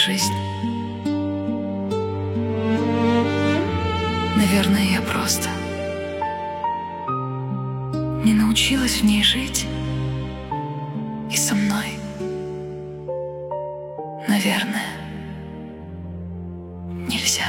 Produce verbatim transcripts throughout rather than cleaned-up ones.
жизнь. Наверное, я просто не научилась в ней жить. И со мной, наверное, нельзя.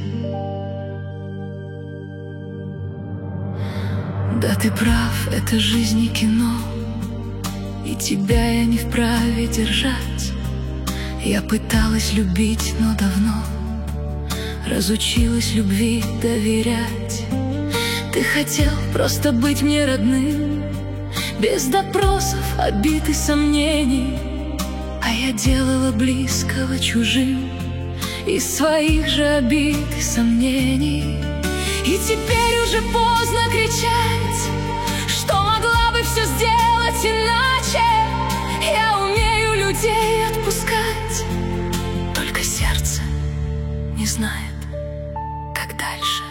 Да, ты прав, это жизнь и кино, и тебя я не вправе держать. Я пыталась любить, но давно разучилась любви доверять. Ты хотел просто быть мне родным, без допросов, обид и сомнений, а я делала близкого чужим из своих же обид и сомнений. И теперь уже поздно кричать, что могла бы все сделать иначе. Я умею людей отпускать, только сердце не знает, как дальше.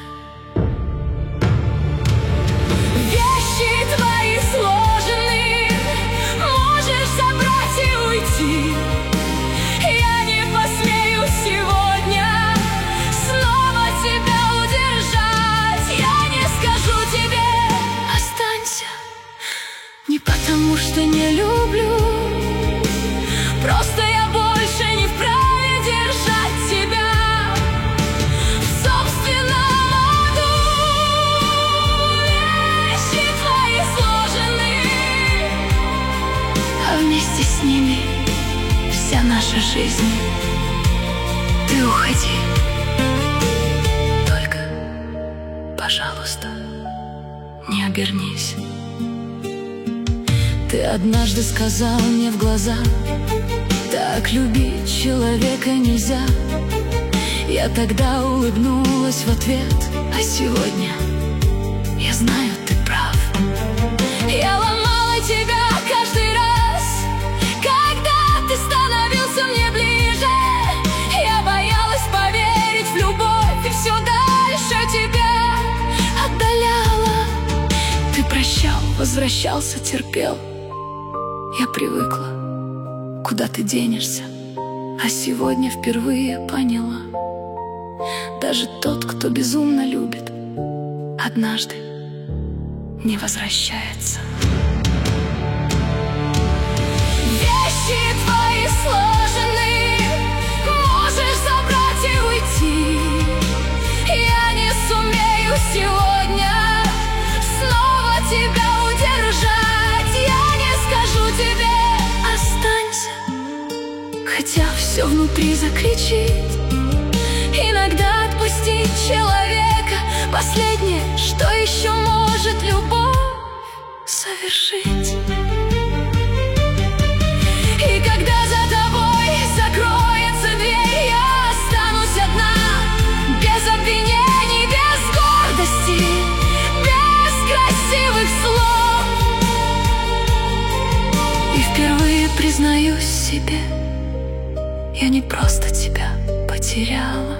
Вещи твои сложены, можешь забрать и уйти. Я не посмею сегодня снова тебя удержать. Я не скажу тебе останься, не потому что не люблю, просто я больше не вправе держать тебя в собственном аду. Вещи твои сложены, а вместе с ними вся наша жизнь. Ты уходи, только, пожалуйста, не обернись. Ты однажды сказал мне в глаза: так любить человека нельзя. Я тогда улыбнулась в ответ, а сегодня я знаю, ты прав. Я ломала тебя каждый раз, когда ты становился мне ближе. Я боялась поверить в любовь и все дальше тебя отдаляла. Ты прощал, возвращался, терпел. Я привыкла, куда ты денешься, а сегодня впервые поняла: даже тот, кто безумно любит, однажды не возвращается. Вещи твои сложены, можешь забрать и уйти. Я не сумею сегодня снова тебя удержать. Я не скажу тебе останься, хотя все внутри закричит. Иногда отпустить человека — последнее, что еще может любовь совершить. И когда за тобой закроется дверь, я останусь одна, без обвинений, без гордости, без красивых слов. И впервые признаюсь себе: я не просто тебя потеряла,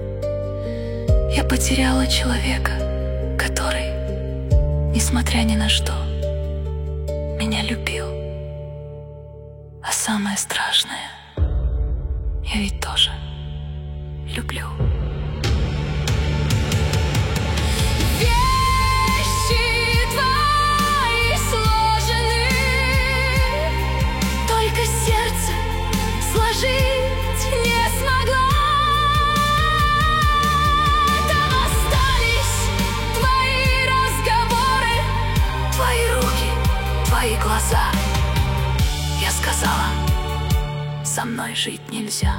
я потеряла человека, который, несмотря ни на что, меня любил. А самое страшное, я ведь тоже люблю. Вещи твои сложены, только сердце сложить не смогла. Там остались твои разговоры, твои руки, твои глаза. Я сказала: со мной жить нельзя.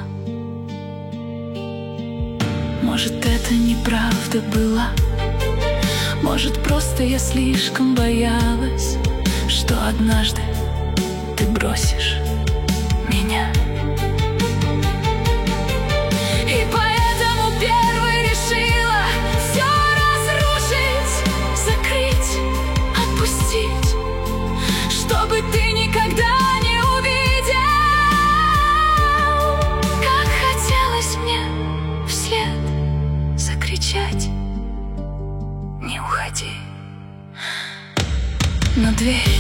Может, это неправда была, может, просто я слишком боялась, что однажды ты бросишь меня. И поэтому первой решила все разрушить, закрыть, отпустить, чтобы ты никогда не увидел, как хотелось мне вслед закричать: не уходи. Но дверь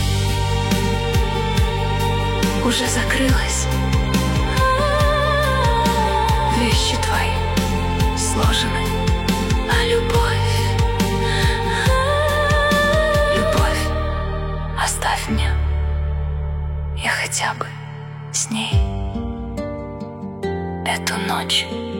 уже закрылась. хотя бы с ней эту ночь.